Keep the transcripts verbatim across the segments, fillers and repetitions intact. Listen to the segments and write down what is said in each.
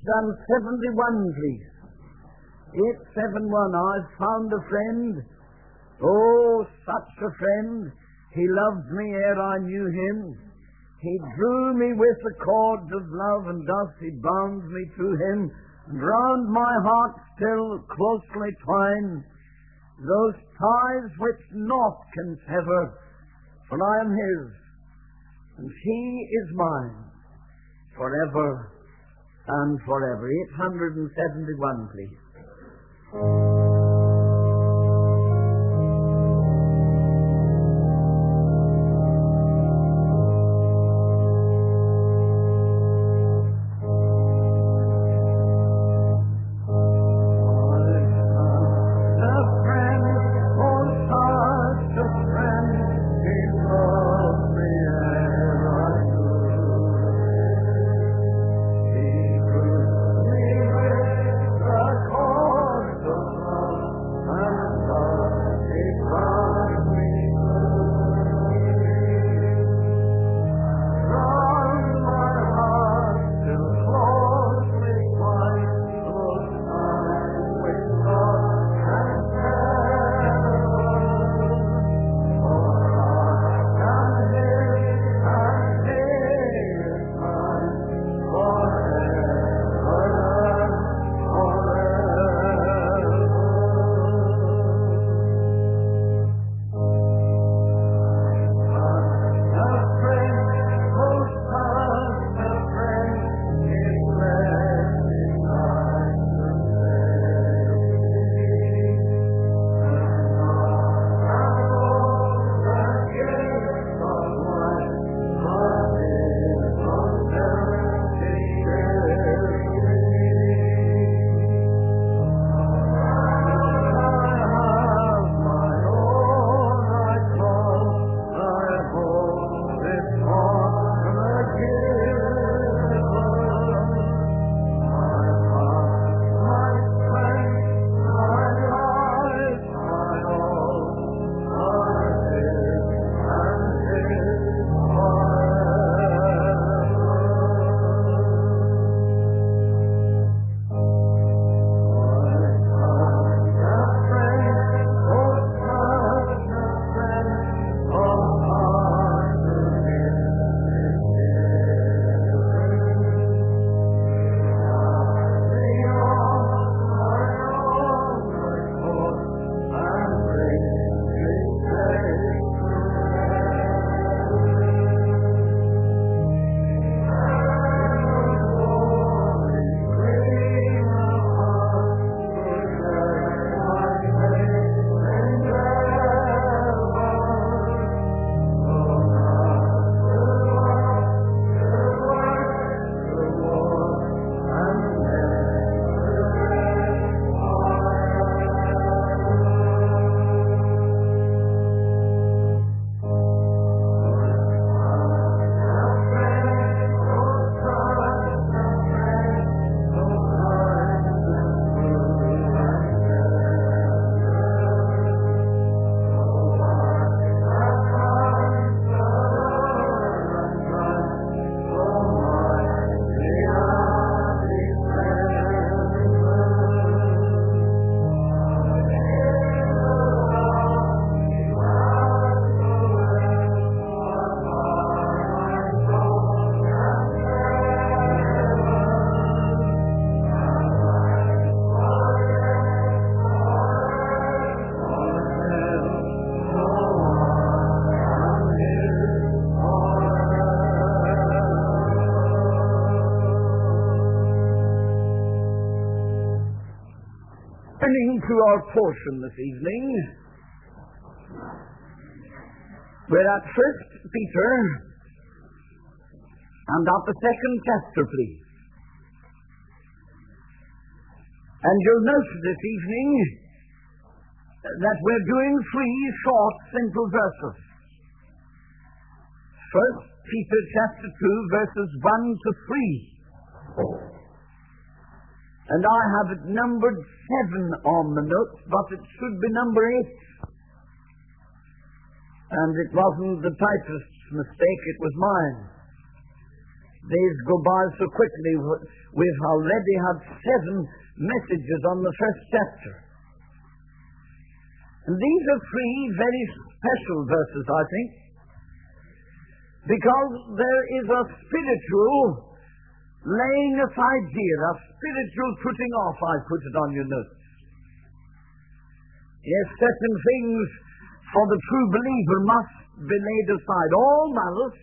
and seventy-one, please. eight seven one, I've found a friend. Oh, such a friend. He loved me ere I knew him. He drew me with the cords of love, and thus he bound me to him. And round my heart still closely twine those ties which naught can sever, for I am his, and he is mine, forever and forever. eight seventy-one, please. Turning to our portion this evening, we're at First Peter, and at the second chapter, please. And you'll note this evening that we're doing three short, simple verses. First Peter chapter two, verses one to three. And I have it numbered seven on the notes, but it should be number eight. And it wasn't the typist's mistake, it was mine. Days go by so quickly. We've already had seven messages on the first chapter. And these are three very special verses, I think, because there is a spiritual laying aside here, a spiritual putting off. I put it on your notes. Yes, certain things for the true believer must be laid aside. All malice,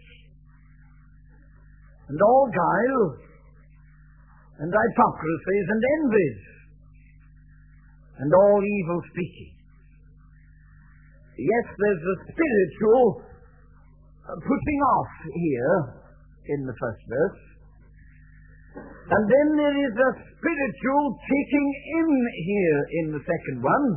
and all guile, and hypocrisies, and envies, and all evil speaking. Yes, there's a spiritual putting off here in the first verse. And then there is a spiritual taking in here in the second one.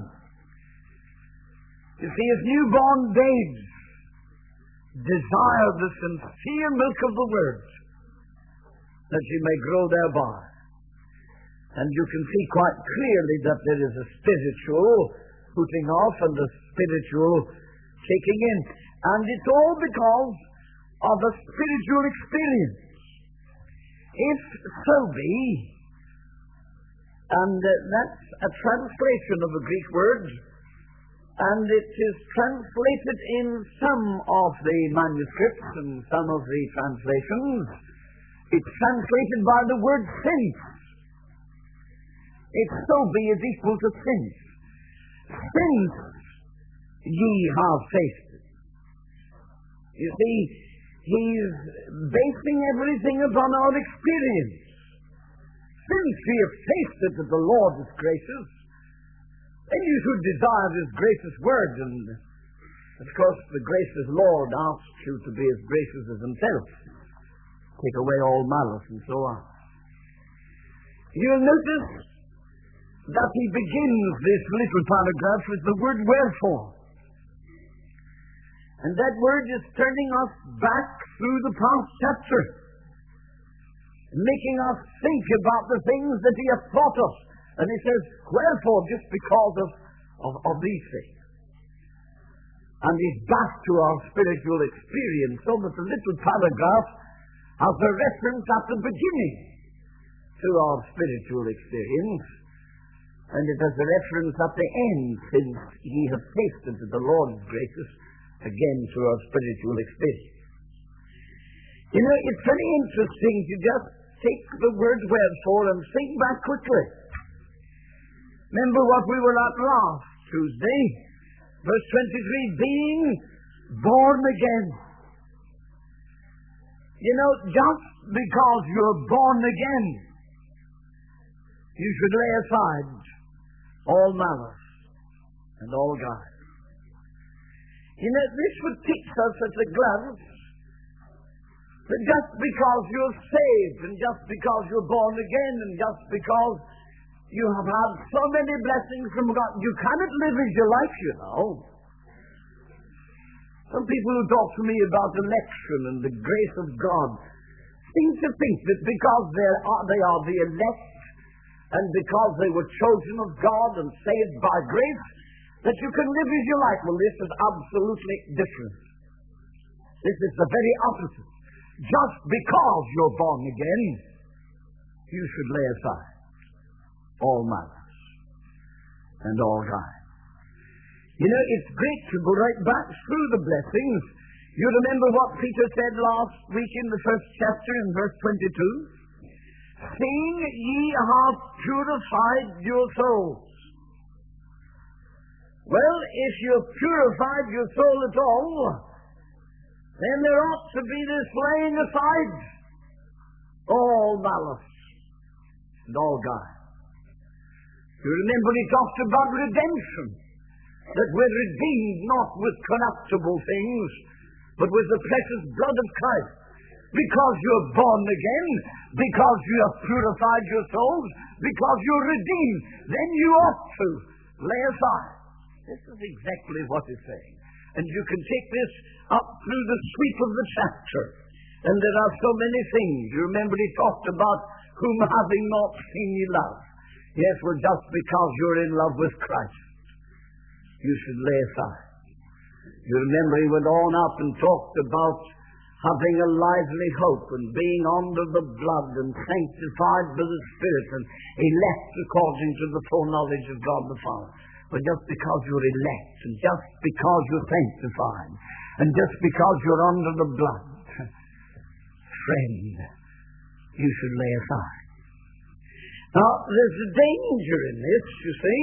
You see, as newborn babes desire the sincere milk of the Word, that you may grow thereby. And you can see quite clearly that there is a spiritual putting off and a spiritual taking in. And it's all because of a spiritual experience. If so be, and uh, that's a translation of a Greek word, and it is translated in some of the manuscripts and some of the translations. It's translated by the word sense. If so be is equal to sense. Since ye have tasted. You see, he's basing everything upon our experience. Since we have tasted that the Lord is gracious, then you should desire His gracious word. And, of course, the gracious Lord asks you to be as gracious as Himself. Take away all malice and so on. You'll notice that he begins this little paragraph with the word wherefore. And that word is turning us back through the past chapter, making us think about the things that he has taught us. And he says, wherefore, just because of, of, of these things. And he's back to our spiritual experience, so that the little paragraph has a reference at the beginning to our spiritual experience, and it has a reference at the end, since ye have tasted that the Lord is gracious, again to our spiritual experience. You know, it's very interesting to just take the word wherefore and think back quickly. Remember what we were at last Tuesday, verse twenty-three, being born again. You know, just because you're born again, you should lay aside all malice and all guile. You know, this would teach us at a glance that just because you're saved, and just because you're born again, and just because you have had so many blessings from God, you cannot live as you like, you know. Some people who talk to me about election and the grace of God seem to think that because they are, they are the elect, and because they were chosen of God and saved by grace, that you can live as you like. Well, this is absolutely different. This is the very opposite. Just because you're born again, you should lay aside all malice and all guile. You know, it's great to go right back through the blessings. You remember what Peter said last week in the first chapter in verse twenty-two? Seeing ye have purified your souls. Well, if you've purified your soul at all, then there ought to be this laying aside all malice and all guile. You remember he talked about redemption, that we're redeemed not with corruptible things, but with the precious blood of Christ. Because you're born again, because you have purified your souls, because you're redeemed, then you ought to lay aside. This is exactly what he's saying. And you can take this up through the sweep of the chapter. And there are so many things. You remember he talked about whom having not seen ye love. Yes, well, just because you're in love with Christ, you should lay aside. You remember he went on up and talked about having a lively hope and being under the blood and sanctified by the Spirit and elect according to the foreknowledge of God the Father. But just because you're elect, and just because you're sanctified, and just because you're under the blood, friend, you should lay aside. Now, there's a danger in this, you see.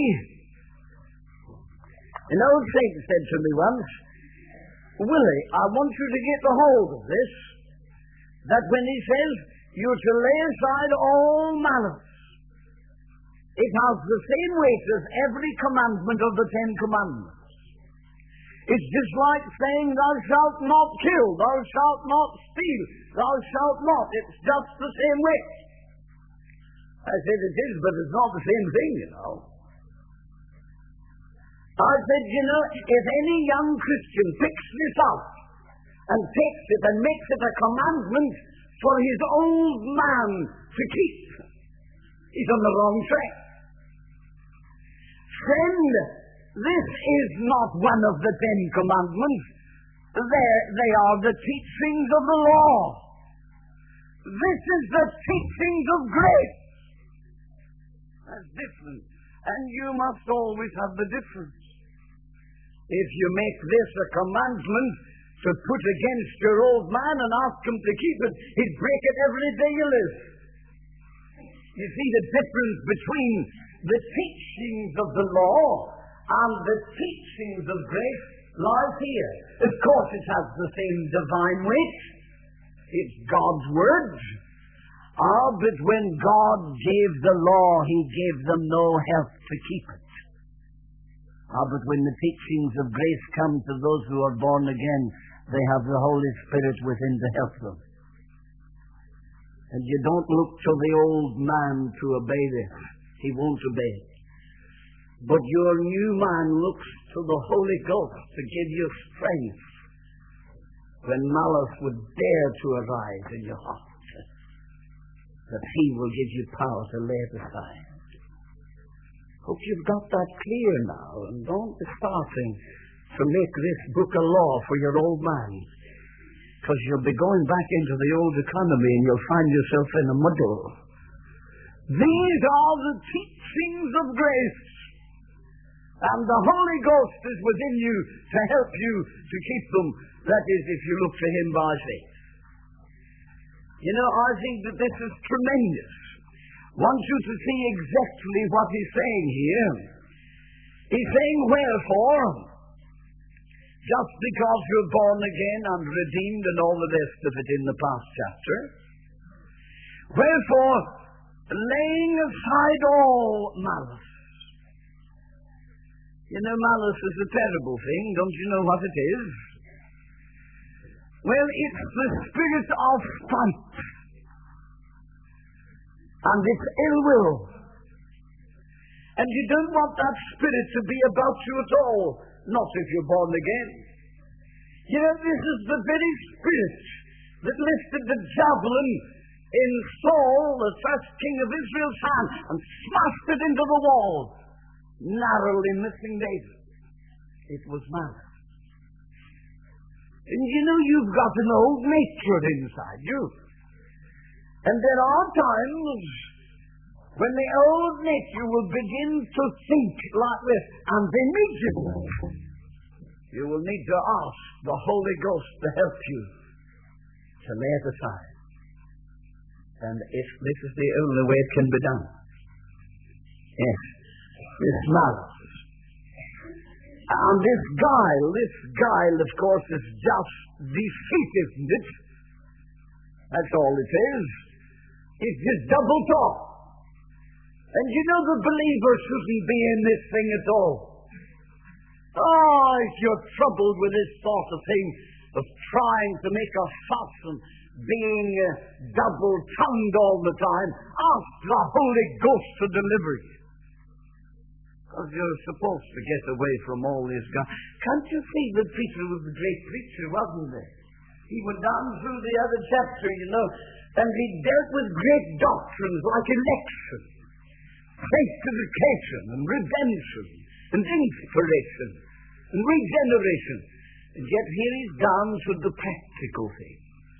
An old saint said to me once, Willie, I want you to get a hold of this, that when he says you're to lay aside all malice, it has the same weight as every commandment of the Ten Commandments. It's just like saying, thou shalt not kill, thou shalt not steal, thou shalt not. It's just the same weight. I said it is, but it's not the same thing, you know. I said, you know, if any young Christian picks this out and takes it and makes it a commandment for his old man to keep, he's on the wrong track. Friend, this is not one of the Ten Commandments. They're, they are the teachings of the law. This is the teachings of grace. That's different. And you must always have the difference. If you make this a commandment to put against your old man and ask him to keep it, he'd break it every day you live. You see, the difference between the teachings of the law and the teachings of grace lies here. Of course, it has the same divine weight. It's God's word. Ah, but when God gave the law, he gave them no help to keep it. Ah, but when the teachings of grace come to those who are born again, they have the Holy Spirit within to help them. And you don't look to the old man to obey this. He won't obey it. But your new man looks to the Holy Ghost to give you strength when malice would dare to arise in your heart, that he will give you power to lay it aside. Hope you've got that clear now, and don't be starting to make this book a law for your old man, because you'll be going back into the old economy and you'll find yourself in a muddle. These are the teachings of grace, and the Holy Ghost is within you to help you to keep them. That is, if you look to him by faith. You know, I think that this is tremendous. I want you to see exactly what he's saying here. He's saying, wherefore, just because you're born again and redeemed and all the rest of it in the past chapter, wherefore, laying aside all malice. You know, malice is a terrible thing. Don't you know what it is? Well, it's the spirit of spite. And it's ill will. And you don't want that spirit to be about you at all. Not if you're born again. You know, this is the very spirit that lifted the javelin in Saul, the first king of Israel's hand, and smashed it into the wall, narrowly missing David. It was malice. And you know, you've got an old nature inside you. And there are times when the old nature will begin to think like this, and immediately you will need to ask the Holy Ghost to help you to lay it aside. And if this is the only way it can be done. Yes, this malice. And this guile, this guile, of course, is just deceit, isn't it? That's all it is. It's just double talk. And you know, the believer shouldn't be in this thing at all. Oh, if you're troubled with this sort of thing, of trying to make a fuss and being uh, double-tongued all the time, ask the Holy Ghost to deliver you. Because you're supposed to get away from all this guy. Can't you see that Peter was a great preacher, wasn't he? He went down through the other chapter, you know, and he dealt with great doctrines like election, sanctification, and redemption, and inspiration, and regeneration. And yet here he's down to the practical thing.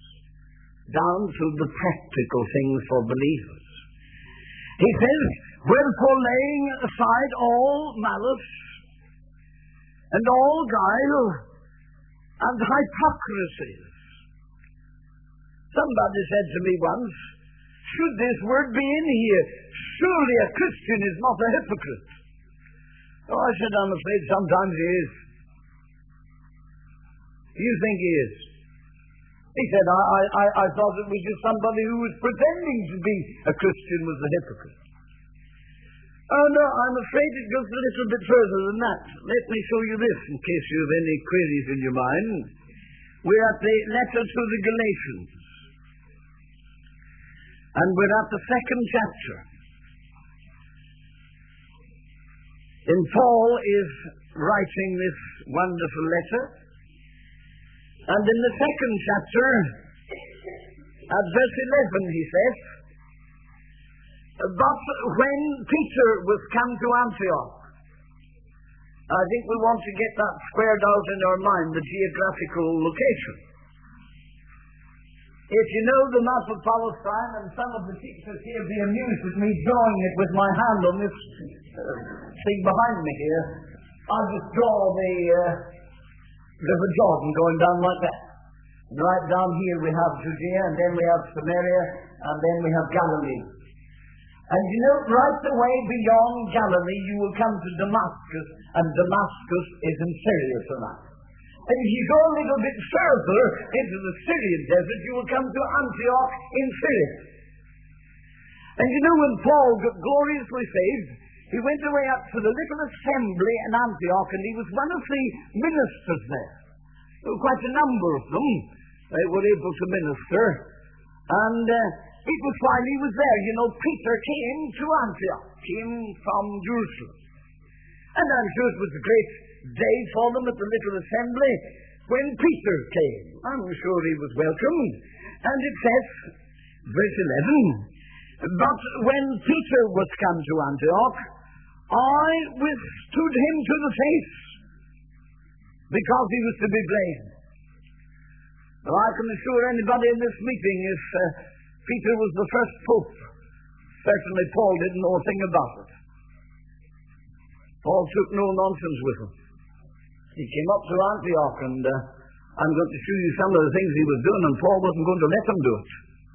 down to the practical things for believers. He says, wherefore laying aside all malice and all guile and hypocrisy. Somebody said to me once, should this word be in here? Surely a Christian is not a hypocrite. Oh, I said, I'm afraid sometimes he is. You think he is? He said, I, I, I thought it was just somebody who was pretending to be a Christian was a hypocrite. Oh, no, I'm afraid it goes a little bit further than that. Let me show you this, in case you have any queries in your mind. We're at the letter to the Galatians. And we're at the second chapter. And Paul is writing this wonderful letter. And in the second chapter, at verse eleven, he says, but when Peter was come to Antioch, I think we want to get that squared out in our mind, the geographical location. If you know the map of Palestine, and some of the teachers here be amused with me drawing it with my hand on this uh, thing behind me here, I'll just draw the uh, River Jordan going down like that. And right down here we have Judea, and then we have Samaria, and then we have Galilee. And you know, right away beyond Galilee you will come to Damascus, and Damascus is in Syria tonight. And if you go a little bit further into the Syrian desert, you will come to Antioch in Syria. And you know, when Paul got gloriously saved, he went away up to the little assembly in Antioch, and he was one of the ministers there. There were quite a number of them. They were able to minister. And uh, it was while he was there, you know, Peter came to Antioch, came from Jerusalem. And I'm sure it was a great day for them at the little assembly when Peter came. I'm sure he was welcomed. And it says, verse eleven, but when Peter was come to Antioch, I withstood him to the face, because he was to be blamed. Well, I can assure anybody in this meeting, if uh, Peter was the first pope, certainly Paul didn't know a thing about it. Paul took no nonsense with him. He came up to Antioch, and uh, I'm going to show you some of the things he was doing, and Paul wasn't going to let him do it.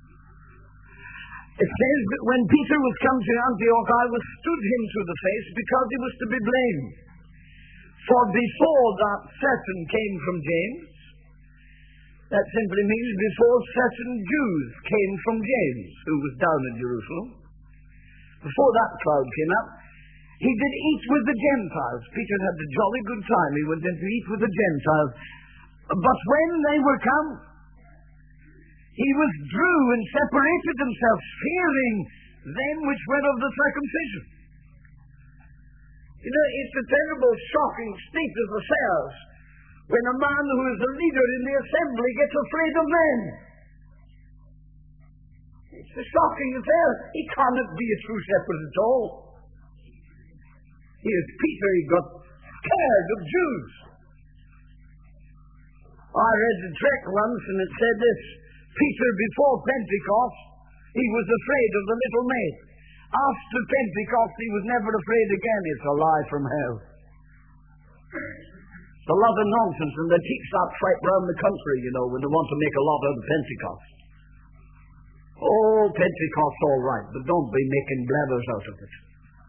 It says that when Peter was come to Antioch, I withstood him to the face, because he was to be blamed. For before that certain came from James, that simply means before certain Jews came from James, who was down in Jerusalem, before that crowd came up, he did eat with the Gentiles. Peter had a jolly good time. He went in to eat with the Gentiles. But when they were come, he withdrew and separated himself, fearing them which were of the circumcision. You know, it's a terrible, shocking state of affairs when a man who is a leader in the assembly gets afraid of men. It's a shocking affair. He cannot be a true shepherd at all. Here's Peter, he got scared of Jews. I read the tract once, and it said this: Peter, before Pentecost, he was afraid of the little maid. After Pentecost, he was never afraid again. It's a lie from hell. It's a lot of nonsense, and they teach that right round the country, you know, when they want to make a lot out of Pentecost. Oh, Pentecost's all right, but don't be making blathers out of it.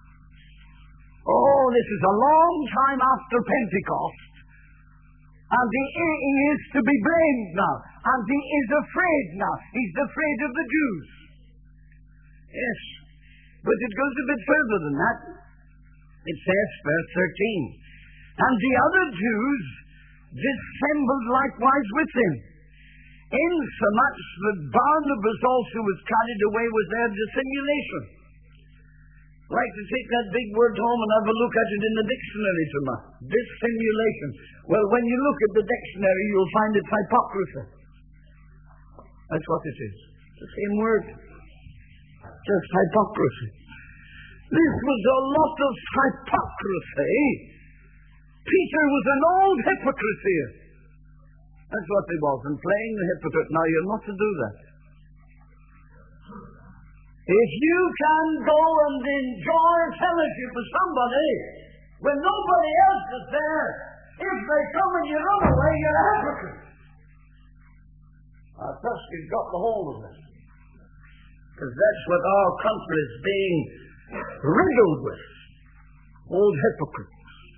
Oh, this is a long time after Pentecost, and he, he is to be blamed now, and he is afraid now. He's afraid of the Jews. Yes, but it goes a bit further than that. It says, verse thirteen, and the other Jews dissembled likewise with him, insomuch that Barnabas also was carried away with their dissimulation. I'd like to take that big word home and have a look at it in the dictionary tonight. Dissimulation. Well, when you look at the dictionary, you'll find it's hypocrisy. That's what it is. It's the same word. Just hypocrisy. This was a lot of hypocrisy. Peter was an old hypocrite here. That's what he was, and playing the hypocrite. Now, you're not to do that. If you can go and enjoy fellowship with somebody when nobody else is there, if they come and you run away, you're a hypocrite. I trust you've got the hold of this. Because that's what our country is being riddled with. Old hypocrites.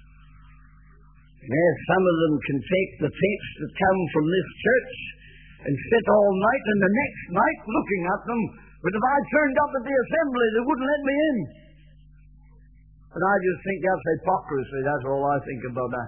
Yes, some of them can take the tapes that come from this church and sit all night, and the next night looking at them. But if I turned up at the assembly, they wouldn't let me in. And I just think that's hypocrisy. That's all I think about that.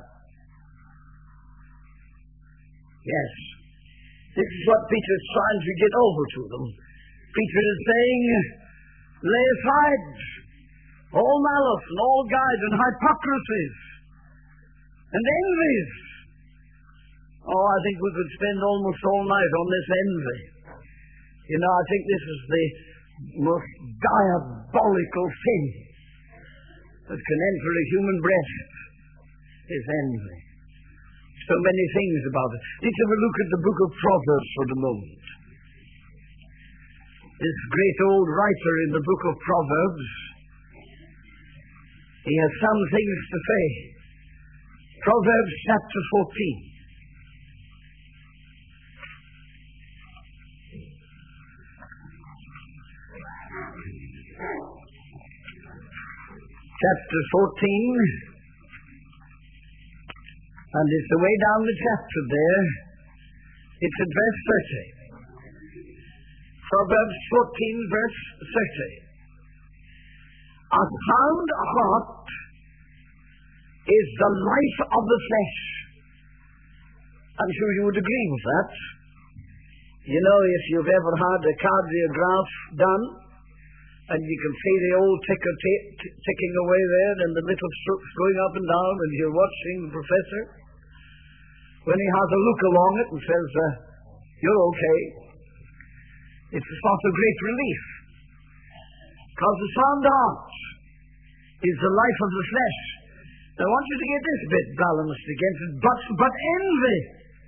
Yes. This is what Peter's trying to get over to them. Peter is saying, lay aside all malice and all guile and hypocrisies and envies. Oh, I think we could spend almost all night on this envy. You know, I think this is the most diabolical sin that can enter a human breast, is envy. So many things about it. Let's have a look at the book of Proverbs for the moment. This great old writer in the book of Proverbs, he has some things to say. Proverbs chapter fourteen. Chapter fourteen, and it's the way down the chapter there. It's at verse thirty. Proverbs fourteen, verse thirty. A sound heart is the life of the flesh. I'm sure you would agree with that. You know, if you've ever had a cardiograph done, and you can see the old ticker t- t- ticking away there, and the little strokes going up and down, and you're watching the professor when he has a look along it and says, uh, you're okay. It's a sort of great relief. Because the sound heart is the life of the flesh. I want you to get this bit balanced against it. But, but envy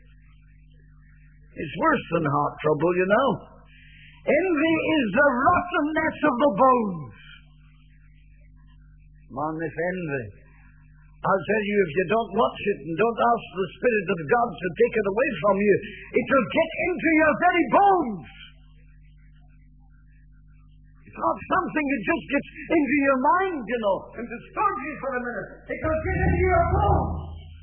is worse than heart trouble, you know. Envy is the rottenness of the bones. Man, this envy. I'll tell you, if you don't watch it and don't ask the Spirit of God to take it away from you, it will get into your very bones. It's not something that just gets into your mind, you know, and disturbs you for a minute. It will get into your bones.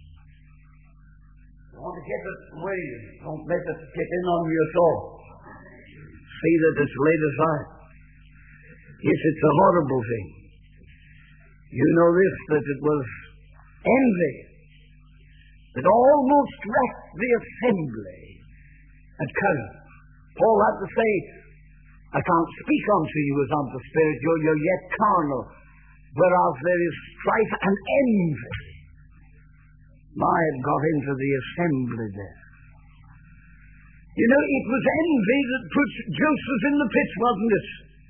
You want to get it away, don't let it get in on your soul. See that it's laid aside. Yes, it's a horrible thing. You know this, that it was envy that almost wrecked the assembly at Corinth. Paul had to say, I can't speak unto you as unto spirit, you're, you're yet carnal, whereas there is strife and envy. My, it got into the assembly there. You know, it was envy that put Joseph in the pit, wasn't it?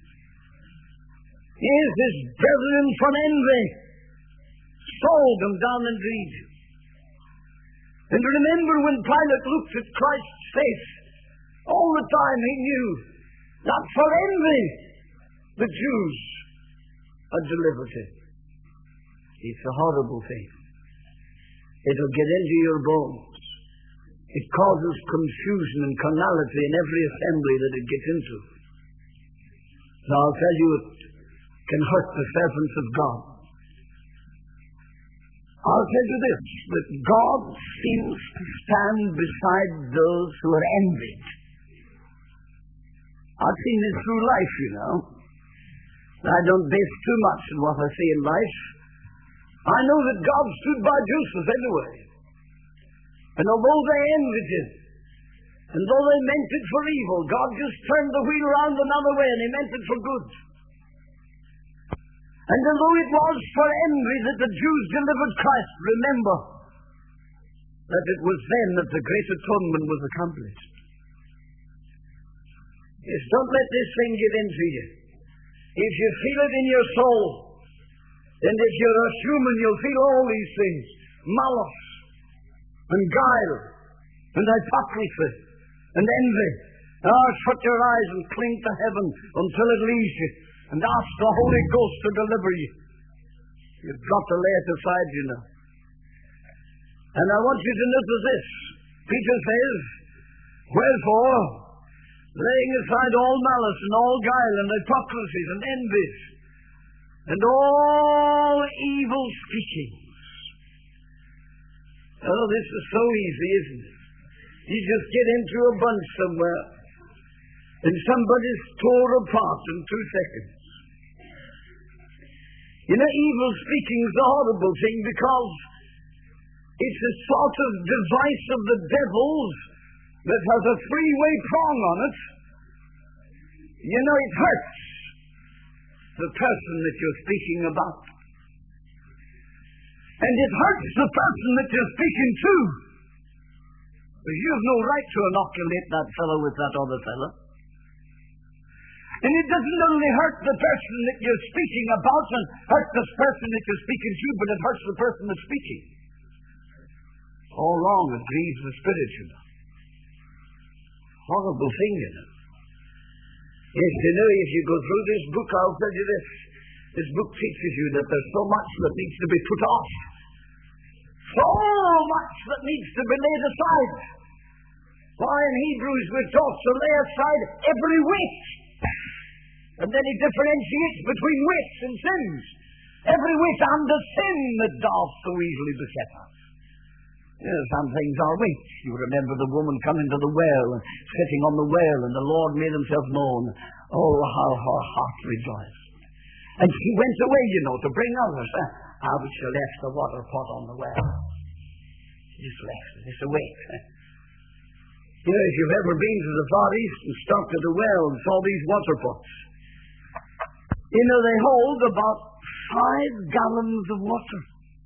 Yes, his brethren from envy sold him down in Egypt. And remember when Pilate looked at Christ's face, all the time he knew that for envy the Jews had delivered him. It's a horrible thing. It'll get into your bones. It causes confusion and carnality in every assembly that it gets into. So I'll tell you, it can hurt the servants of God. I'll tell you this, that God seems to stand beside those who are envied. I've seen this through life, you know. I don't base too much on what I see in life. I know that God stood by Joseph anyway. And although they envied him, and though they meant it for evil, God just turned the wheel around another way, and he meant it for good. And although it was for envy that the Jews delivered Christ, remember that it was then that the great atonement was accomplished. Yes, don't let this thing get into you. If you feel it in your soul, and if you're a human, you'll feel all these things. Malice, and guile, and hypocrisy, and envy, Ah, shut your eyes and cling to heaven until it leaves you, and ask the Holy Ghost to deliver you. You've got to lay it aside, you know. And I want you to notice this. Peter says, wherefore, laying aside all malice and all guile and hypocrisies and envies and all evil speakings. Oh, this is so easy, isn't it? You just get into a bunch somewhere and somebody's tore apart in two seconds. You know, evil speaking is a horrible thing because it's a sort of device of the devil's that has a three-way prong on it. You know, it hurts the person that you're speaking about. And it hurts the person that you're speaking to. Because you have no right to inoculate that fellow with that other fellow. And it doesn't only hurt the person that you're speaking about and hurt the person that you're speaking to, but it hurts the person that's speaking. It's all wrong. It grieves the spirit, you know. Horrible thing, you know. Yes, you know, if you go through this book, I'll tell you this. This book teaches you that there's so much that needs to be put off. So much that needs to be laid aside. Why, in Hebrews we're taught to lay aside every weight. And then he differentiates between weights and sins. Every weight and the sin that doth so easily beset us. You know, some things are weights. You remember the woman coming to the well and sitting on the well, and the Lord made himself known. Oh, how her heart rejoiced. And she went away, you know, to bring others. Ah, but she left the water pot on the well. She just left it. It's a weight. You know, if you've ever been to the Far East and stopped at a well and saw these water pots, you know, they hold about five gallons of water.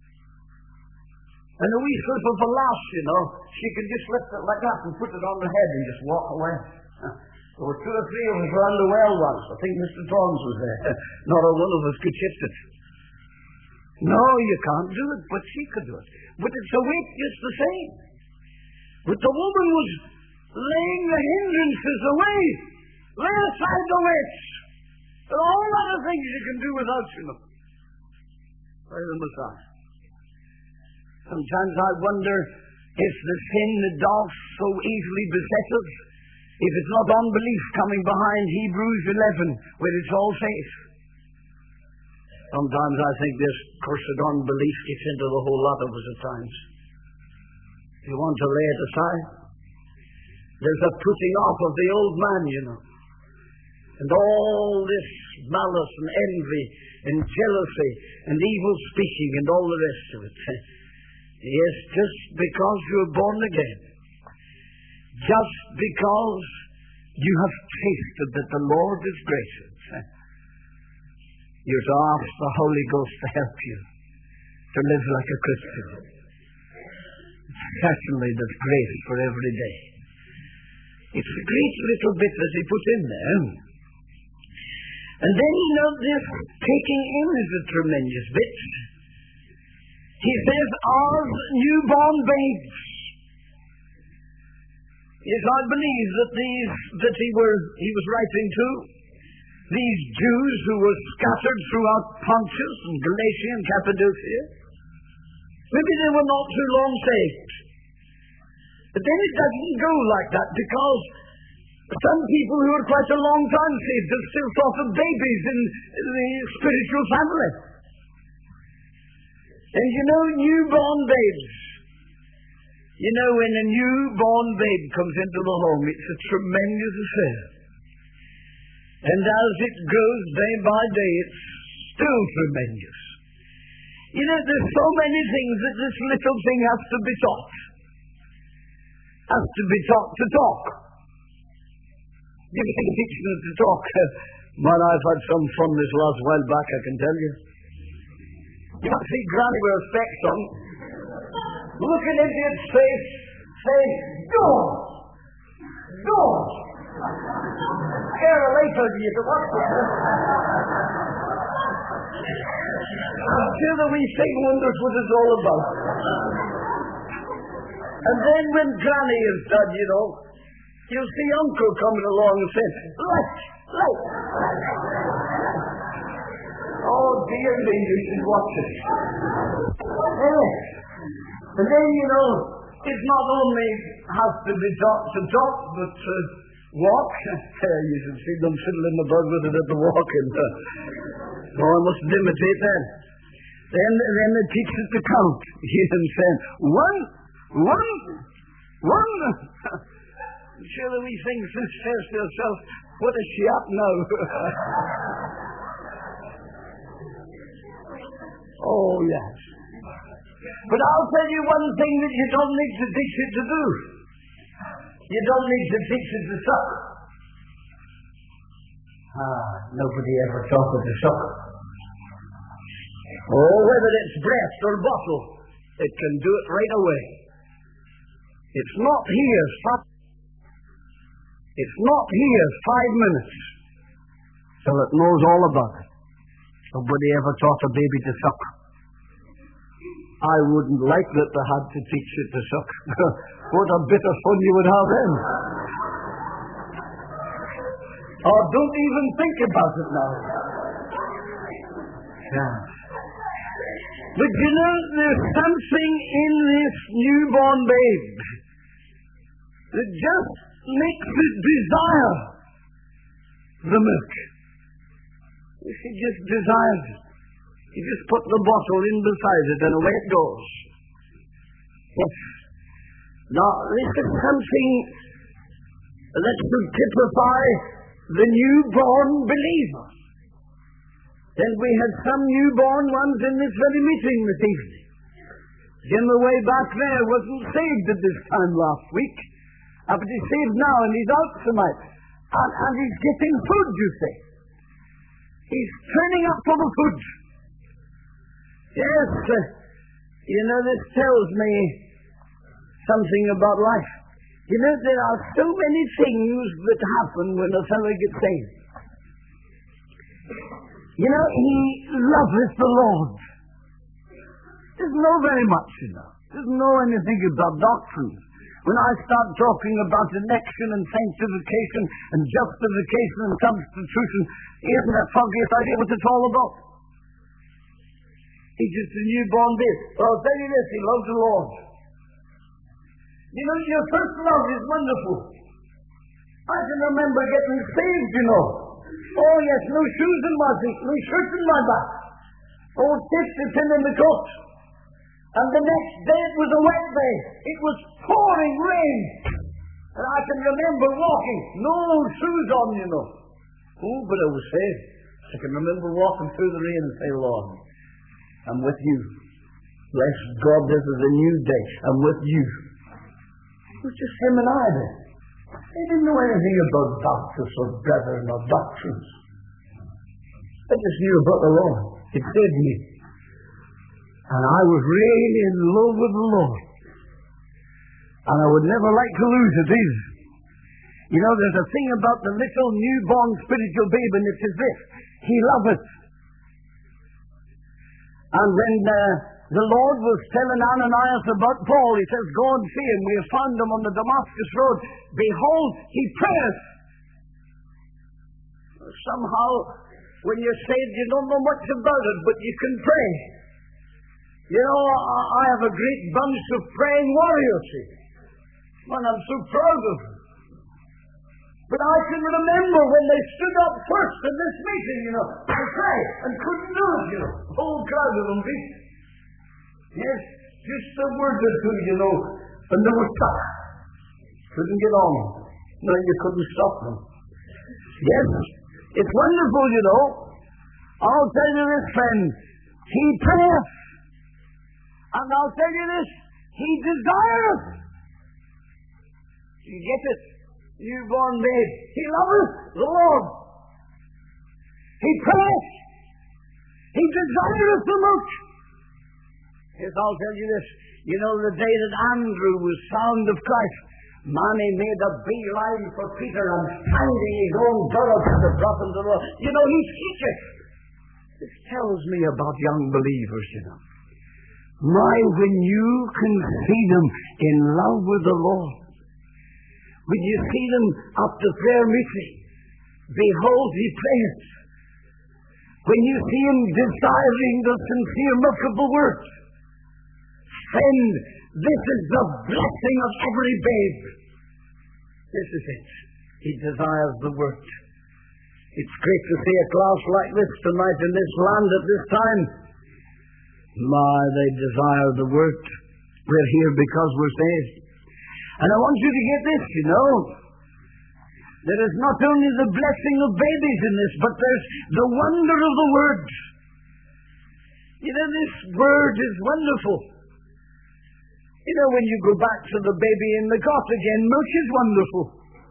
And a wee slip of a lass, you know, she could just lift it like that and put it on her head and just walk away. There were two or three of us around the well once. I think Mister Torrance was there. Not a one of us could shift it. No, you can't do it, but she could do it. But it's a weight just the same. But the woman was laying the hindrances away. Lay aside the weights. There are all other things you can do without, you know. By the Messiah. Sometimes I wonder if the sin that doth so easily beset us, if it's not unbelief coming behind Hebrews eleven, where it's all safe. Sometimes I think this cursed unbelief gets into the whole lot of us at times. You want to lay it aside? There's a putting off of the old man, you know. And all this malice and envy and jealousy and evil speaking and all the rest of it. Yes, just because you're born again. Just because you have tasted that the Lord is gracious. You're to ask the Holy Ghost to help you to live like a Christian. Certainly there's grace for every day. It's a great little bit that he put in there. And then, you know, this taking in is a tremendous bit. He says, as newborn babes. Yes, I believe that these that he were he was writing to these Jews who were scattered throughout Pontus and Galatia and Cappadocia. Maybe they were not too long saved. But then it doesn't go like that, because some people who are quite a long time saved are still sort of babies in the spiritual family. And you know, newborn babes. You know, when a newborn babe comes into the home, it's a tremendous affair. And as it grows day by day, it's still tremendous. You know, there's so many things that this little thing has to be taught. Has to be taught to talk. You can teach them to talk. Man, I've had some fun this last while back, I can tell you. You might see Granny with her specs on, looking into its face, saying, "Doors! Doors!" Here later, do you watch it? I'm sure the wee thing wonders what it's all about. And then when Granny is done, you know, You'll see Uncle coming along and saying, "Light, light." Oh, dear me, you should watch it. Yes. And then, you know, it not only has to be taught to talk, but to walk. Uh, you should see them fiddling about with it at the walking. Uh, oh, I must imitate that. Then, then it teaches to count. You hear them saying, "One, one, one." Sure, the wee thing says to herself, "What is she up now?" Oh, yes. But I'll tell you one thing that you don't need to teach it to do. You don't need to teach it to suck. Ah, nobody ever taught it to suck. Oh, whether it's breast or bottle, it can do it right away. It's not here, stop. It's not here five minutes till it knows all about it. Nobody ever taught a baby to suck. I wouldn't like that they had to teach it to suck. What a bit of fun you would have then. Oh, don't even think about it now. Yeah. But you know, there's something in this newborn babe that just makes it desire the milk. She just desires it. You just put the bottle in beside it and away it goes. Yes. Now, this is something that should typify the newborn believer. Then we had some newborn ones in this very meeting this evening. Jim away back there wasn't saved at this time last week. But he's saved now and he's out tonight. And, and he's getting food, you see. He's turning up for the food. Yes, uh, you know, this tells me something about life. You know, there are so many things that happen when a fellow gets saved. You know, he loveth the Lord. Doesn't know very much, you know. Doesn't know anything about doctrines. When I start talking about election and sanctification and justification and substitution, he hasn't that foggiest idea what it's all about. He's just a newborn babe. Well, I'll tell you this, he loves the Lord. You know, your first love is wonderful. I can remember getting saved, you know. Oh, yes, no shoes in my feet, no shirt in my back. Oh, tips to tin in the coat. And the next day it was a wet day. It was pouring rain. And I can remember walking, no shoes on, you know. Oh, but I was saved. I can remember walking through the rain and say, "Lord, I'm with you. Bless God, this is a new day. I'm with you." It was just him and I then. They didn't know anything about doctors or brethren or doctrines. They just knew about the Lord. It saved me. And I was really in love with the Lord. And I would never like to lose it either. You know, there's a thing about the little newborn spiritual babe, and it is this: he loveth. And when uh, the Lord was telling Ananias about Paul, he says, "Go and see him. We have found him on the Damascus road. Behold, he prayeth." Somehow, when you're saved, you don't know much about it, but you can pray. You know, I have a great bunch of praying warriors here. Man, I'm so proud of them. But I can remember when they stood up first in this meeting, you know, to pray, and couldn't do it, you know. The whole crowd of them beat. Yes, just a word or two, you know, and they were stuck. Couldn't get on. No, you couldn't stop them. Yes, it's wonderful, you know. I'll tell you this, friend. He prayeth. And I'll tell you this, he desireth. You get it? Newborn babe. He loveth the Lord. He prayeth. He desireth the milk. Yes, I'll tell you this. You know, the day that Andrew was found of Christ, man, he made a beeline for Peter and finding his own brother to the prophet of the Lord. You know, he seeketh. This tells me about young believers, you know. My, when you can see them in love with the Lord, When you see them after prayer meeting, behold, he prayeth. When you see him desiring the sincere milk of the word, friend, this is the blessing of every babe. This is it. He desires the word. It's great to see a class like this tonight in this land at this time. My, they desire the word. We're here because we're saved. And I want you to get this, you know. There is not only the blessing of babies in this, but there's the wonder of the word. You know, this word is wonderful. You know, when you go back to the baby in the cot again, milk is wonderful.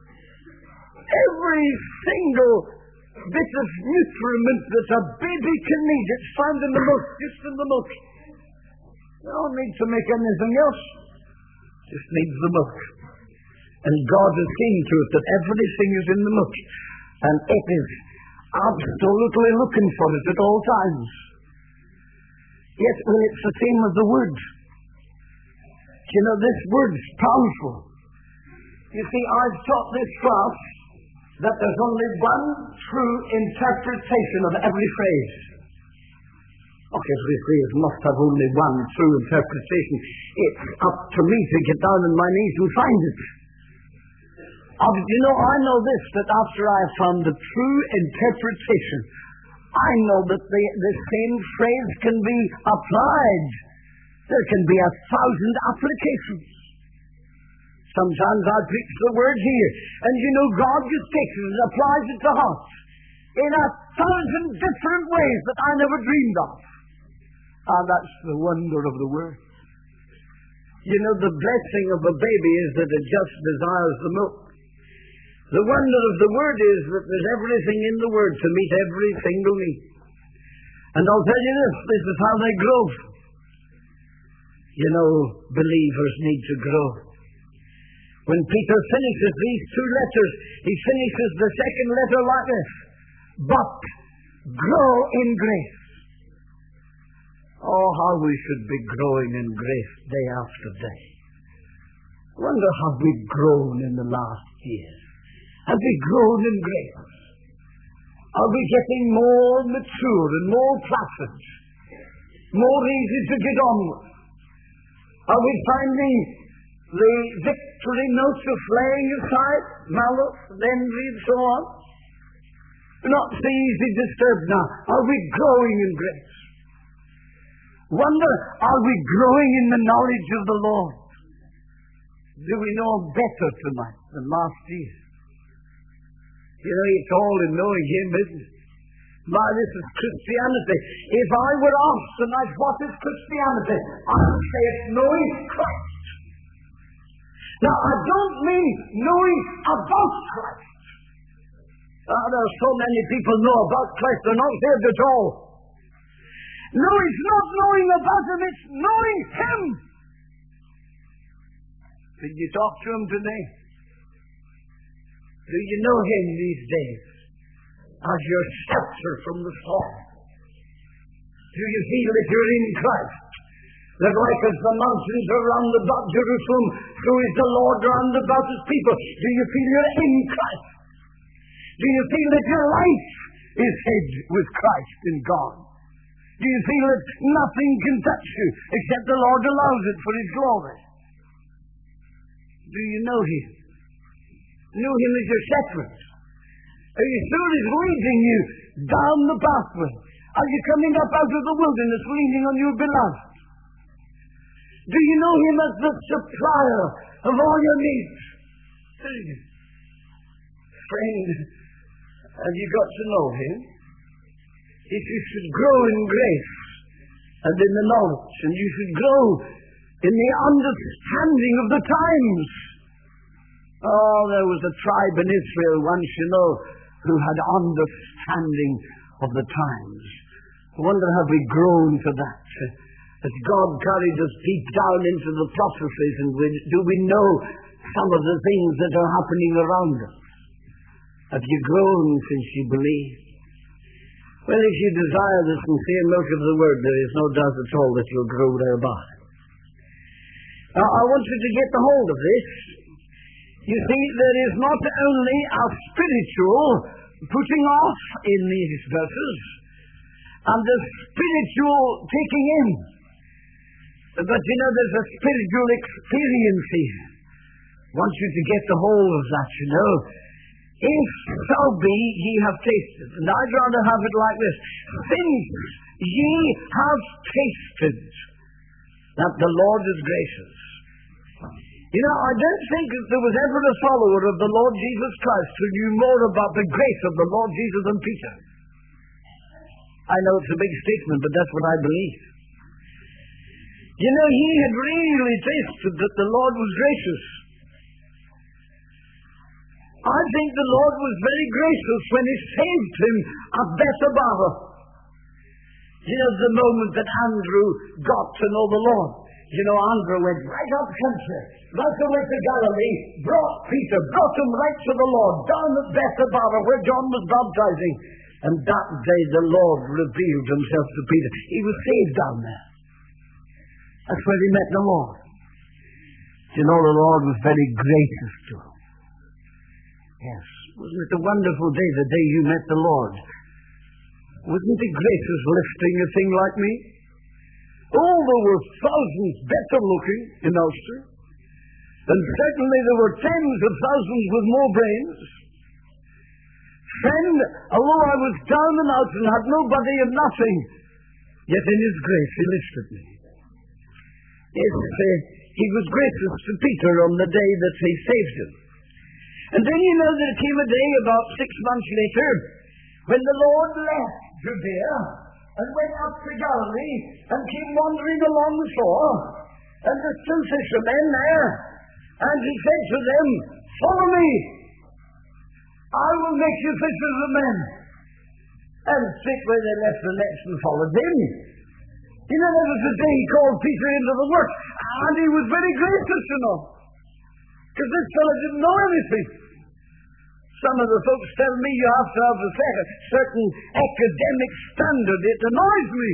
Every single bit of nutriment that a baby can need, it's found in the milk, just in the milk. You don't need to make anything else. Just needs the milk. And God has seen to it that everything is in the milk. And it is absolutely looking for it at all times. Yes, well, it's the same as the word. You know, this word's powerful. You see, I've taught this class that there's only one true interpretation of every phrase. Okay, every phrase must have only one true interpretation. It's up to me to get down on my knees and find it. Oh, you know, I know this, that after I found the true interpretation, I know that the, the same phrase can be applied. There can be a thousand applications. Sometimes I preach the word here, and you know, God just takes it and applies it to heart in a thousand different ways that I never dreamed of. And that's the wonder of the word. You know, the blessing of a baby is that it just desires the milk. The wonder of the word is that there's everything in the word to meet every single need. And I'll tell you this, this is how they grow. You know, believers need to grow. When Peter finishes these two letters, he finishes the second letter like this: but grow in grace. Oh, how we should be growing in grace day after day. Wonder how we've grown in the last year. Have we grown in grace? Are we getting more mature and more placid? More easy to get on with? Are we finding the victory notes of laying aside malice and envy and so on? Not so easy disturbed now. Are we growing in grace? Wonder, are we growing in the knowledge of the Lord? Do we know better tonight than last year? You know, it's all in knowing Him, isn't it? My, this is Christianity. If I were asked tonight, what is Christianity? I would say it's knowing Christ. Now, I don't mean knowing about Christ. Uh, there are so many people know about Christ, they're not saved at all. No, it's not knowing about Him, it's knowing Him. Did you talk to Him today? Do you know Him these days as your shelter from the storm? Do you feel that you're in Christ? That like as the mountains are round about Jerusalem, so is the Lord round about His people. Do you feel you're in Christ? Do you feel that your life is hid with Christ in God? Do you feel that nothing can touch you except the Lord allows it for His glory? Do you know Him? Know Him as your shepherd? Are you sure He's leading you down the pathway? Are you coming up out of the wilderness leaning on your beloved? Do you know Him as the supplier of all your needs? Do you? Friend, have you got to know Him? If you should grow in grace and in the knowledge, and you should grow in the understanding of the times. Oh, there was a tribe in Israel once, you know, who had understanding of the times. I wonder, have we grown to that? Has God carried us deep down into the prophecies, and we, do we know some of the things that are happening around us? Have you grown since you believe? Well, if you desire the sincere milk of the word, there is no doubt at all that you'll grow thereby. Now, I want you to get the hold of this. You see, there is not only a spiritual putting off in these verses, and the spiritual taking in, but you know, there's a spiritual experience here. I want you to get the whole of that, you know. If so be ye have tasted, and I'd rather have it like this, since ye have tasted that the Lord is gracious. You know, I don't think that there was ever a follower of the Lord Jesus Christ who knew more about the grace of the Lord Jesus than Peter. I know it's a big statement, but that's what I believe. You know, he had really tasted that the Lord was gracious. I think the Lord was very gracious when he saved him at Bethabara. You know, the moment that Andrew got to know the Lord. You know, Andrew went right up country, right away to Galilee, brought Peter, brought him right to the Lord, down at Bethabara where John was baptizing. And that day the Lord revealed himself to Peter. He was saved down there. That's where he met the Lord. You know, the Lord was very gracious to him. Yes. Wasn't it a wonderful day, the day you met the Lord? Wasn't it gracious lifting a thing like me? Oh, there were thousands better looking in Ulster. And certainly there were tens of thousands with more brains. Friend, although I was down and out and had nobody and nothing, yet in his grace he lifted me. Yes, uh, he was gracious to Peter on the day that he saved him. And then you know there came a day about six months later when the Lord left Judea and went up to Galilee and came wandering along the shore, and there's two fishermen there, and he said to them, follow me, I will make you fishers of men. And straightway they left the nets and followed him. You know, there was a day he called Peter into the work, and he was very gracious, you know, because this fellow didn't know anything. Some of the folks tell me you have to have a certain academic standard. It annoys me.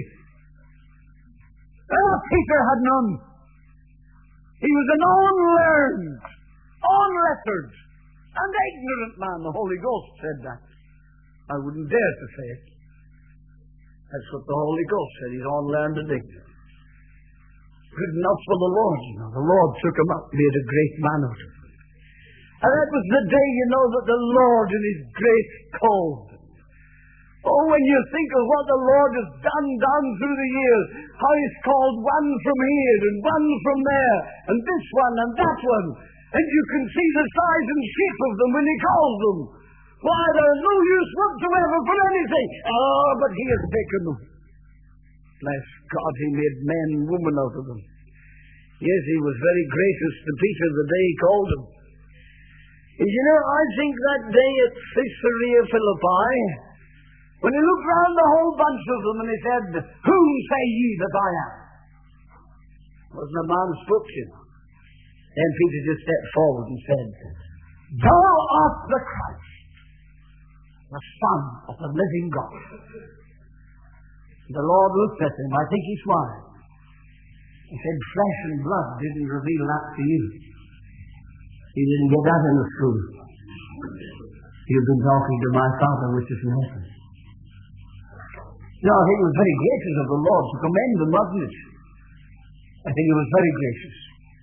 Oh, Peter had none. He was an unlearned, unlettered, and ignorant man. The Holy Ghost said that. I wouldn't dare to say it. That's what the Holy Ghost said. He's unlearned and ignorant. Good enough for the Lord, you know. The Lord took him up, made a great man out of him. And that was the day, you know, that the Lord in his grace called him. Oh, when you think of what the Lord has done down through the years, how he's called one from here and one from there, and this one and that one, and you can see the size and shape of them when he calls them. Why, they're no use whatsoever for anything. Oh, but he has taken them. Bless God, he made men and women out of them. Yes, he was very gracious to Peter the day he called him. And you know, I think that day at Caesarea Philippi, when he looked round the whole bunch of them and he said, whom say ye that I am? Wasn't a man spoke to him. Then Peter just stepped forward and said, thou art the Christ, the Son of the living God. The Lord looked at him. I think he smiled. He said, flesh and blood didn't reveal that to you. He didn't get that in the school. You've been talking to my Father which is in heaven. No, I think it was very gracious of the Lord to commend him, wasn't it? I think it was very gracious.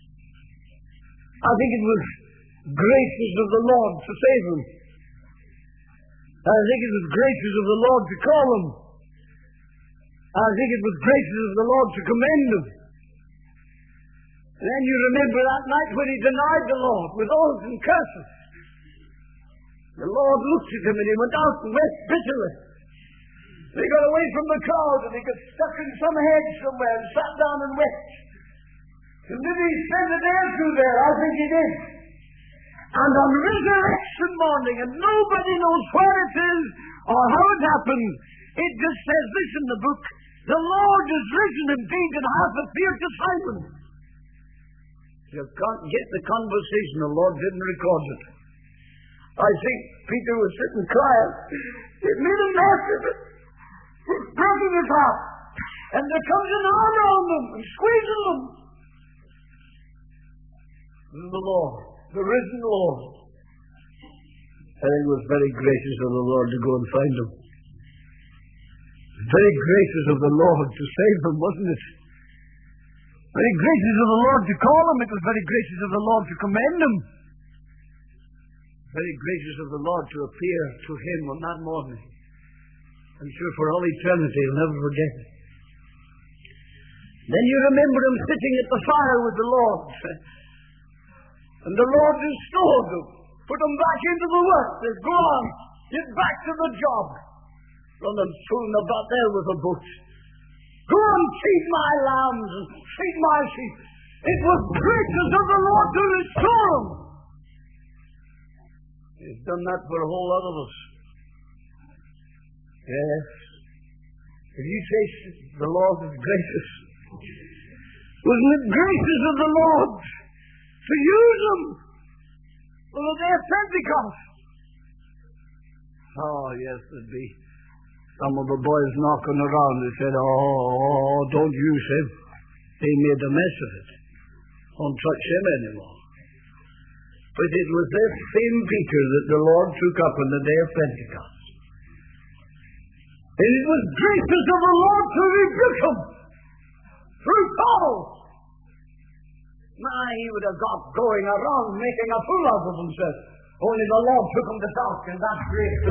I think it was gracious of the Lord to save him. I think it was gracious of the Lord to call him. I think it was gracious of the Lord to commend him. And then you remember that night when he denied the Lord with oaths and curses. The Lord looked at him and he went out and wept bitterly. He got away from the crowd and he got stuck in some hedge somewhere and sat down and wept. And did he spend a day or two there? I think he did. And on resurrection morning, and nobody knows where it is or how it happened, it just says this in the book, the Lord is risen indeed and hath appeared to Simon. You can't get the conversation, the Lord didn't record it. I think Peter was sitting quiet. It made a mess of it. He's breaking his heart. And there comes an arm around them and squeezing them. This is the Lord. the risen Lord. I think it was very gracious of the Lord to go and find him. Very gracious of the Lord to save him, wasn't it? Very gracious of the Lord to call him. It was very gracious of the Lord to commend him. Very gracious of the Lord to appear to him on that morning. I'm sure for all eternity he'll never forget it. Then you remember him sitting at the fire with the Lord. And the Lord restored him. Put him back into the work. Says, go on. Get back to the job. Run and soon about there with a boat. Go and feed my lambs and feed my sheep. It was gracious of the Lord to restore him. He's done that for a whole lot of us. Yes. If you taste it, the Lord is gracious. Wasn't it gracious of the Lord to use them for the day of Pentecost? Oh, yes, there'd be some of the boys knocking around. They said, oh, oh, don't use him. They made a mess of it. Don't touch him anymore. But it was this same Peter that the Lord took up on the day of Pentecost. And it was gracious of the Lord to rebuke him through Paul. My, he would have got going around making a fool out of himself. Only the Lord took him to task, and that's grace.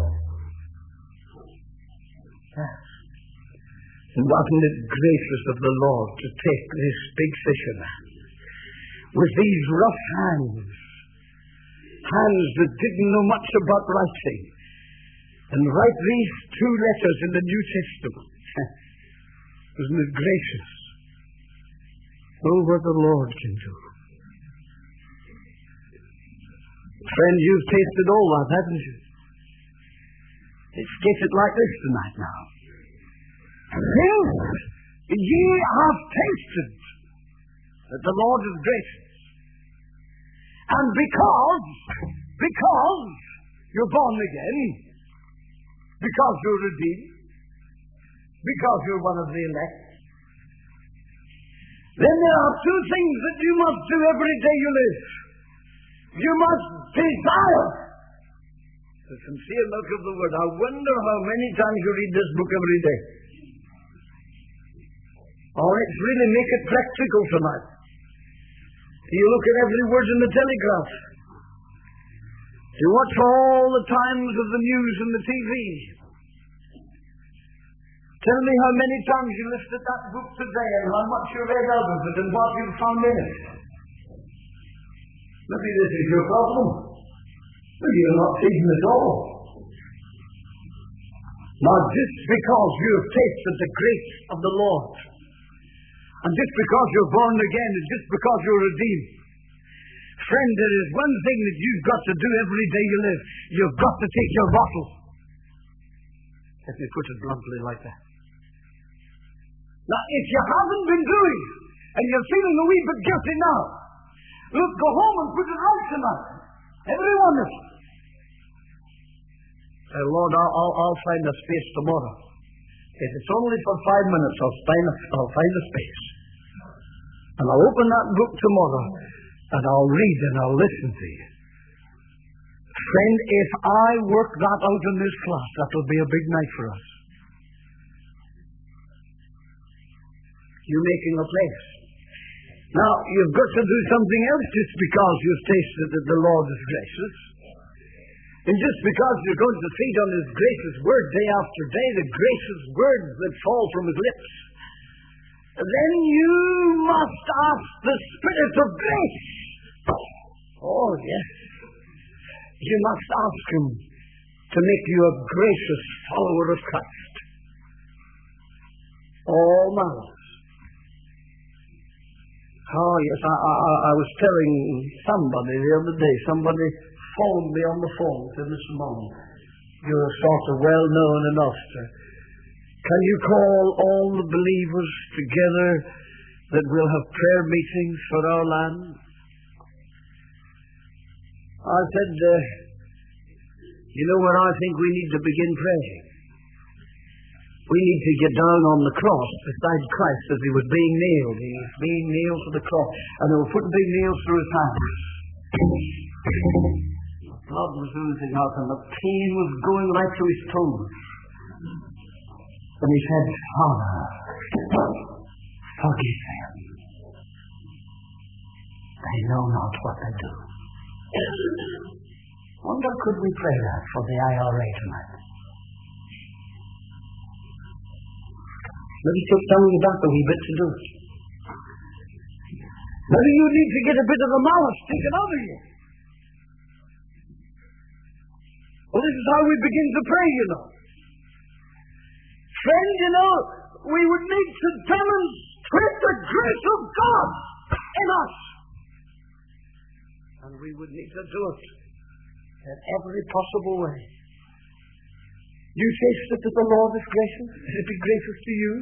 And wasn't it gracious of the Lord to take this big fisherman with these rough hands, hands that didn't know much about writing, and write these two letters in the New Testament? Wasn't it gracious? Oh, what the Lord can do. Friend, you've tasted all that, haven't you? Let's get it like this tonight now. Since ye have tasted that the Lord is gracious, and because, because you're born again, because you're redeemed, because you're one of the elect, then there are two things that you must do every day you live. You must desire the sincere milk of the Word. I wonder how many times you read this book every day. Oh, let's really make it practical tonight. You look at every word in the Telegraph. You watch all the times of the news and the T V. Tell me how many times you looked at that book today and how much you read out of it and what you found in it. Maybe this is your problem. Maybe you're not seeing at all. Now, just because you have tasted the grace of the Lord, and just because you're born again, and just because you're redeemed, friend, there is one thing that you've got to do every day you live. You've got to take your bottle. Let me put it bluntly like that. Now, if you haven't been doing it, and you're feeling a wee bit guilty now, look, go home and put it right tonight. Every one of you. Say, Lord, I'll, I'll, I'll find a space tomorrow. If it's only for five minutes, I'll find a, I'll find a space. And I'll open that book tomorrow, and I'll read and I'll listen to you. Friend, if I work that out in this class, that will be a big night for us. You're making a place. Now, you've got to do something else just because you've tasted that the Lord is gracious. And just because you're going to feed on His gracious word day after day, the gracious words that fall from His lips, then you must ask the Spirit of grace. Oh, yes. You must ask Him to make you a gracious follower of Christ. All my life. Oh, yes, I, I, I was telling somebody the other day, somebody phoned me on the phone to this morning. You're sort of well known enough to, can you call all the believers together that we'll have prayer meetings for our land? I said, uh, you know where I think we need to begin praying? We need to get down on the cross beside Christ as He was being nailed. He was being nailed to the cross, and they were putting big nails through His hands. Blood was oozing out and the pain was going right through his toes. And he said, Father, forgive them. They know not what they do. Wonder could we pray that for the I R A tonight? Maybe it took some of you back a wee bit to do it. Maybe you need to get a bit of the malice taken out of you. Well, this is how we begin to pray, you know. Friend, you know, we would need to demonstrate the grace of God in us. And we would need to do it in every possible way. You taste that the Lord is gracious? Is it be gracious to you?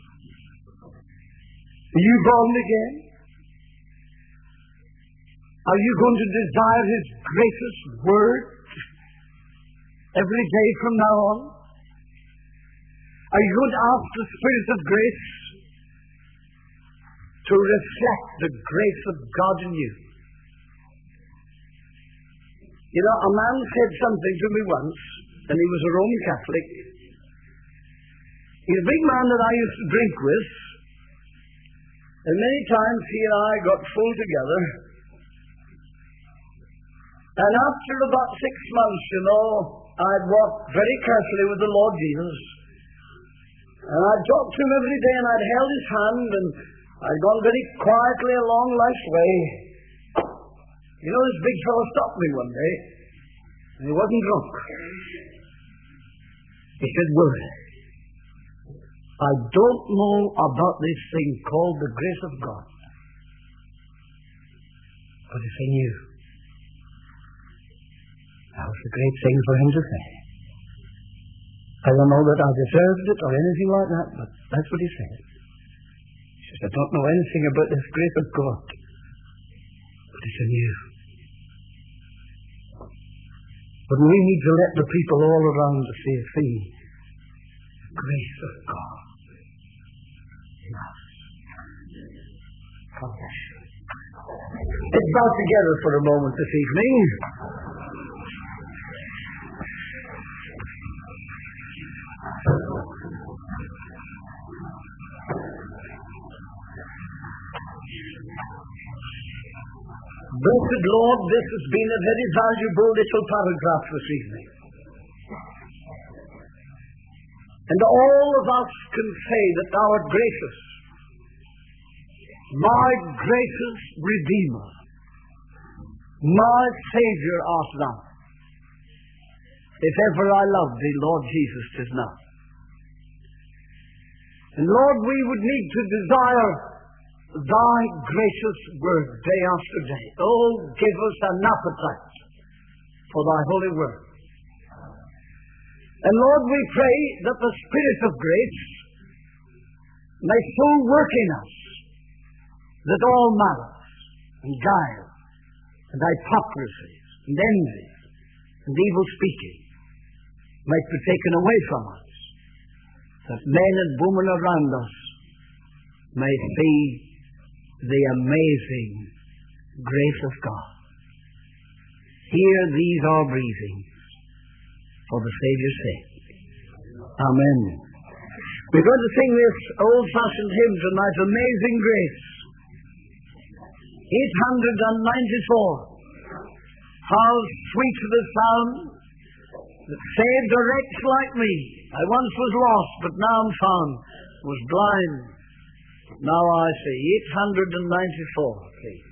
Are you born again? Are you going to desire His gracious word every day from now on? Are you going to ask the Spirit of grace to reflect the grace of God in you? You know, a man said something to me once, and he was a Roman Catholic. He's a big man that I used to drink with, and many times he and I got full together. And after about six months, you know, I'd walked very carefully with the Lord Jesus. And I'd talked to him every day, and I'd held his hand, and I'd gone very quietly along life's way. You know, this big fellow stopped me one day, and he wasn't drunk. He said, Willie, I don't know about this thing called the grace of God, but it's in you. That was a great thing for him to say. I don't know that I deserved it or anything like that, but that's what he said. He says, I don't know anything about this grace of God, but it's in you. But we need to let the people all around us see, see the grace of God in us. God bless you. Let's bow together for a moment this evening. Blessed Lord, this has been a very valuable little paragraph this evening. And all of us can say that thou art gracious. My gracious Redeemer. My Savior art thou. If ever I loved thee, Lord Jesus, 'tis now. And Lord, we would need to desire thy gracious word day after day. Oh, give us an appetite for thy holy word. And Lord, we pray that the Spirit of grace may so work in us that all malice and guile and hypocrisy and envy and evil speaking might be taken away from us, that men and women around us may see the amazing grace of God. Hear these our breathings for the Savior's sake. Amen. We're going to sing this old-fashioned hymn tonight, Amazing Grace. eight hundred ninety-four. How sweet the sound that saved a wretch like me. I once was lost, but now I'm found. Was blind, now I see. eight hundred ninety-four, please.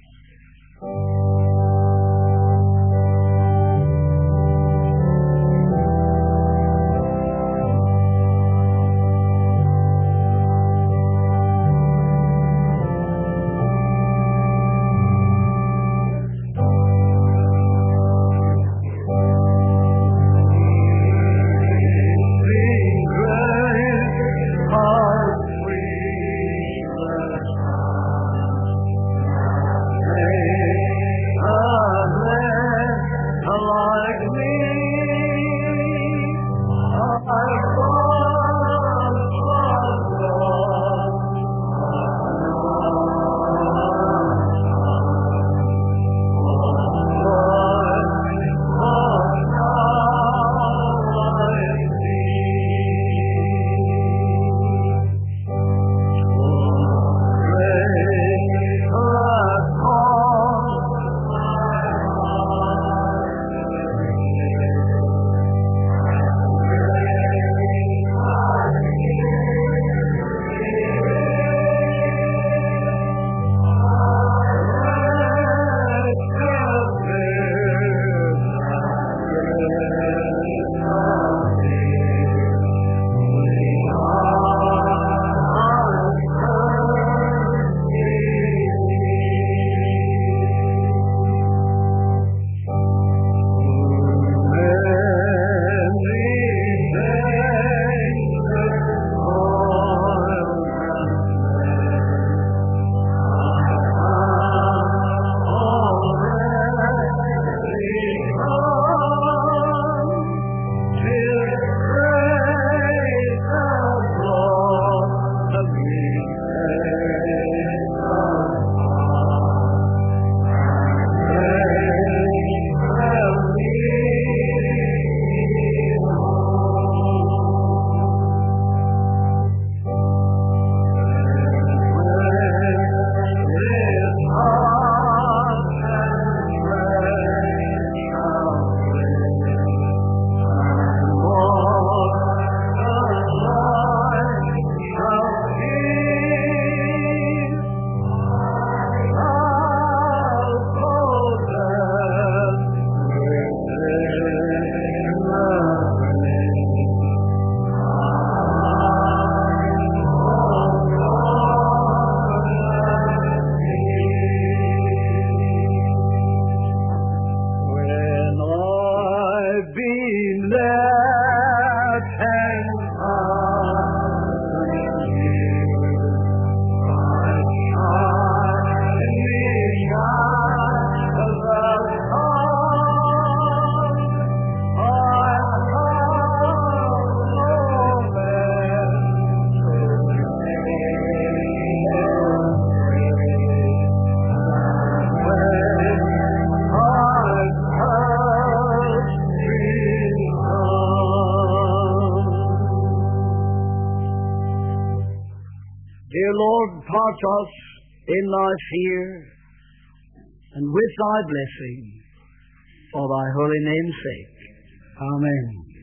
Hey Lord, part us in thy fear and with thy blessing, for thy holy name's sake. Amen.